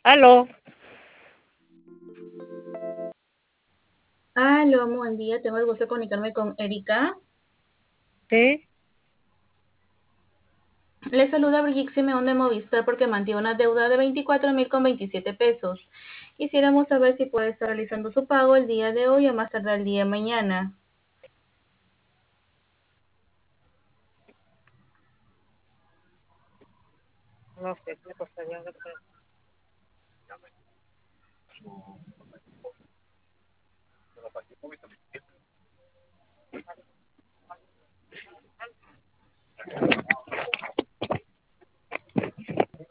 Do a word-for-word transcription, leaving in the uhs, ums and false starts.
Aló, Aló, buen día. Tengo el gusto de comunicarme con Erika. sí, Le saluda Brigitte Simeón de Movistar porque mantiene una deuda de veinticuatro mil con veintisiete pesos. Quisiéramos saber si puede estar realizando su pago el día de hoy o más tarde el día de mañana. no sé, me costaría.